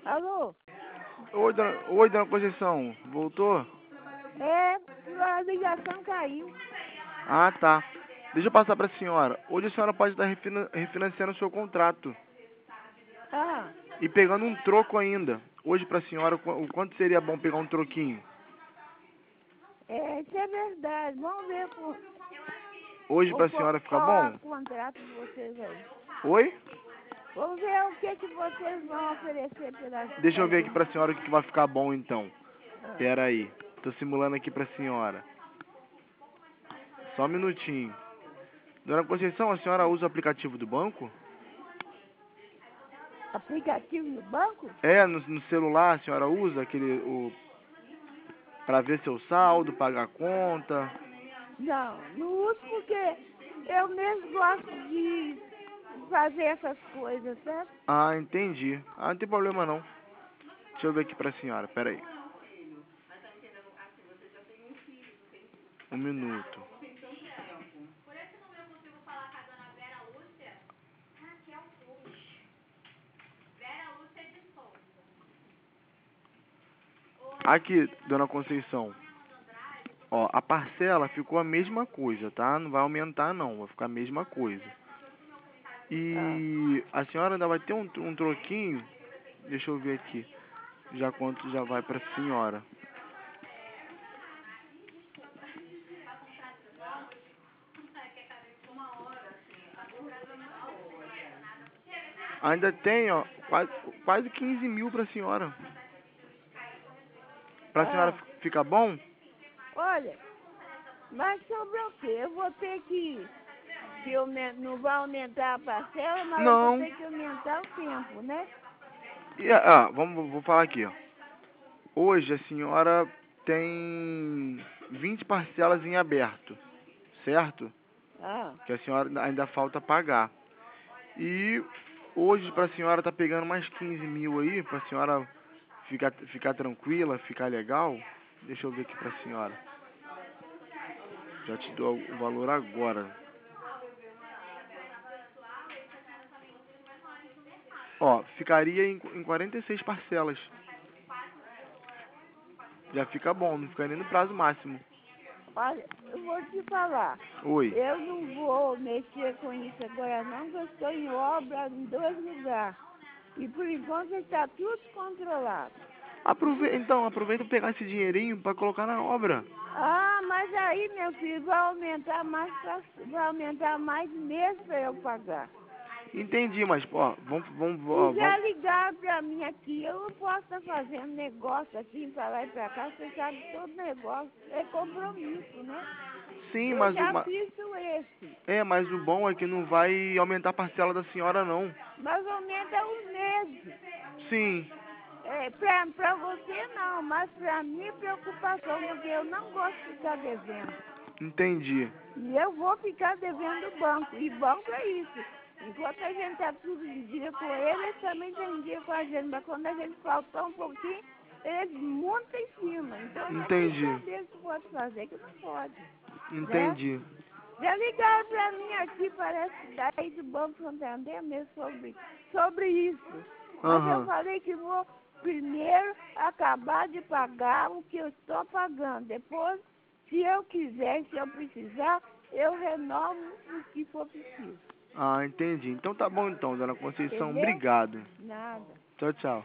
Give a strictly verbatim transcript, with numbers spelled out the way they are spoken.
Alô? Oi, dona, oi, dona Conceição. Voltou? É, a ligação caiu. Ah, tá. Deixa eu passar pra senhora. Hoje a senhora pode estar refina- refinanciando o seu contrato Ah, e pegando um troco ainda. Hoje pra senhora, qu- o quanto seria bom pegar um troquinho? é, isso é verdade. Vamos ver com, Hoje com, pra qual senhora fica qual é bom? o contrato de vocês aí. Oi? Vamos ver o que, que vocês vão oferecer pela, Deixa eu pra ver aqui gente. pra senhora o que que vai ficar bom então. Ah, Pera aí. Tô simulando aqui pra senhora. Só um minutinho. Dona Conceição, a senhora usa o aplicativo do banco? aplicativo no banco? É, no, no celular a senhora usa aquele o para ver seu saldo, pagar a conta. Não, não uso porque eu mesmo gosto de fazer essas coisas, certo? Ah, entendi. Ah, não tem problema não. Deixa eu ver aqui pra senhora, pera aí. Um minuto. Aqui, dona Conceição. Ó, a parcela ficou a mesma coisa, tá? Não vai aumentar não, vai ficar a mesma coisa. Ah, E a senhora ainda vai ter um, um troquinho. Deixa eu ver aqui. Já quanto já vai pra senhora. Ainda tem, ó, quase, quase quinze mil pra senhora. Pra senhora ah, fi- ficar bom? olha, mas sobre o quê? Eu vou ter que, que aumen- não vai aumentar a parcela, mas eu vou Não. ter que aumentar o tempo, né? E, ah, vamos, vou falar aqui, ó. Hoje a senhora tem vinte parcelas em aberto, certo? Ah, Que a senhora ainda falta pagar. E hoje pra senhora tá pegando mais quinze mil aí, pra senhora ficar, ficar tranquila, ficar legal. Deixa eu ver aqui pra senhora. Já te dou o valor agora. Ó, ficaria em, em quarenta e seis parcelas. Já fica bom, não ficaria no prazo máximo. olha, eu vou te falar. Oi. Eu não vou mexer com isso agora não, porque eu estou em obra em dois lugares. E por enquanto está tudo controlado. Aprove então, aproveita e pegar esse dinheirinho pra colocar na obra. Ah, mas aí, meu filho, vai aumentar mais, pra- vai aumentar mais mesmo para eu pagar. Entendi, mas, ó, vamos, vamos, E ó, já vamos. ligaram para mim aqui, eu não posso estar fazendo negócio assim, para lá e para cá, você sabe, todo negócio é compromisso, né? Sim, Eu mas o, já ma- fiz o esse, é, mas o bom é que não vai aumentar a parcela da senhora, não. mais ou menos é um mês. Sim, É, para você não, mas para mim é preocupação, porque eu não gosto de ficar devendo. entendi, E eu vou ficar devendo o banco. E banco é isso. Enquanto a gente está tudo em dia com ele, eles também têm em dia com a gente. Mas quando a gente faltar um pouquinho, eles montam em cima. Então eu já quis entendi, saber se pode fazer, que não pode. Né? entendi. Já ligaram para mim aqui, parece que daí do Banco Santander mesmo sobre, sobre isso. Mas eu Aham, falei que vou primeiro acabar de pagar o que eu estou pagando. Depois, se eu quiser, se eu precisar, eu renovo o que for preciso. ah, entendi. Então tá bom então, dona Conceição, Entendeu? obrigado. Nada. Tchau, tchau.